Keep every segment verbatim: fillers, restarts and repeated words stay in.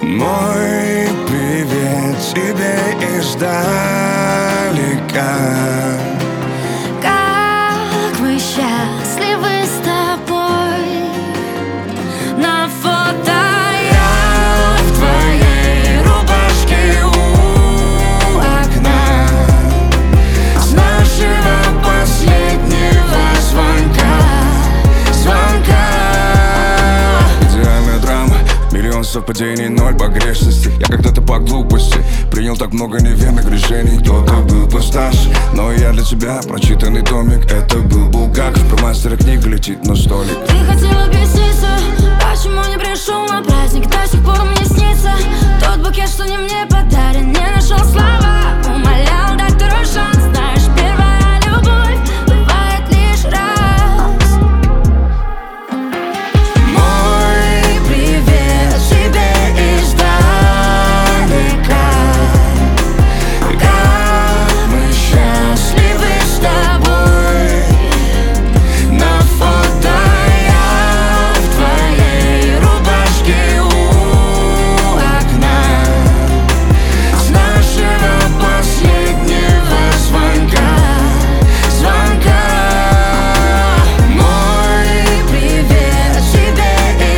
Мой привет тебе издалека. Как мы счастливы с тобой. На фото я в твоей рубашке у окна с нашего последнего звонка. Звонка. Идеальная драма, миллион совпадений, ноль погрешностей. Я когда-то по глупости принял так много неверных решений. Кто-то был постарше, но я для тебя прочитанный томик. Это был Булгаков, про мастера книга летит на столик. Ты хотел объясниться, почему не пришел на праздник. До сих пор мне снится тот букет, что не мне подарен. Не нашел слова, умолял дать второй шанс. Знаешь, первая любовь бывает лишь раз. Мой привет тебе издалека. Как мы счастливы с тобой. На фото я в твоей рубашке у окна с нашего последнего звонка. Звонка. Мой привет тебе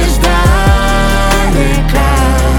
издалека.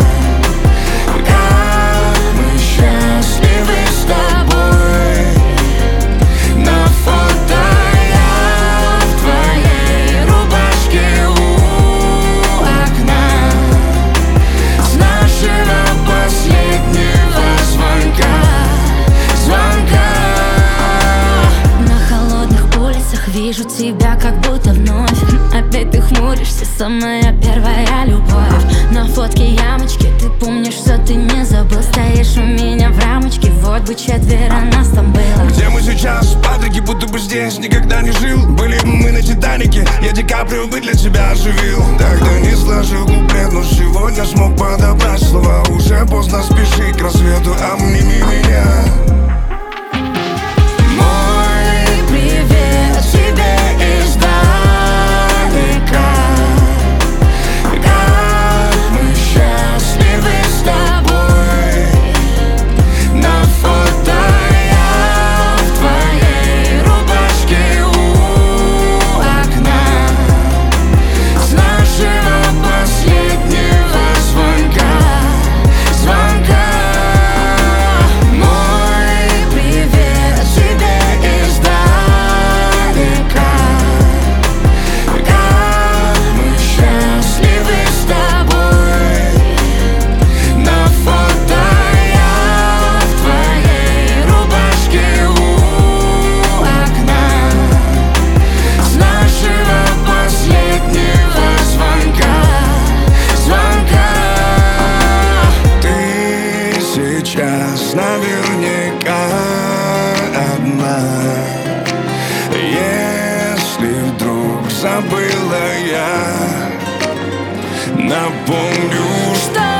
Как мы счастливы с тобой. На фото я в твоей рубашке у окна с нашего последнего звонка. Звонка. На холодных улицах вижу тебя как будто вновь. Опять ты хмуришься, самая первая любовь. На фотке ямочки, ты помнишь, что ты не забыл. Стоишь у меня в рамочке, вот бы четверо нас там было. Где мы сейчас? Патрики, будто бы здесь никогда не жил. Были мы на Титанике, я Ди Каприо бы для тебя оживил. Тогда не сложил куплет, но сегодня смог подобрать слова. Уже поздно спешить к рассвету, обними меня. Мой привет тебе издалека. Как мы счастливы с тобой. На фото я в твоей рубашке у окна с нашего последнего звонка. Звонка. Мой привет тебе издалека. Как мы счастливы с тобой. На фото я в твоей рубашке у окна с нашего последнего звонка. Звонка. Ты сейчас наверняка одна. Если вдруг забыла, я напомню, Что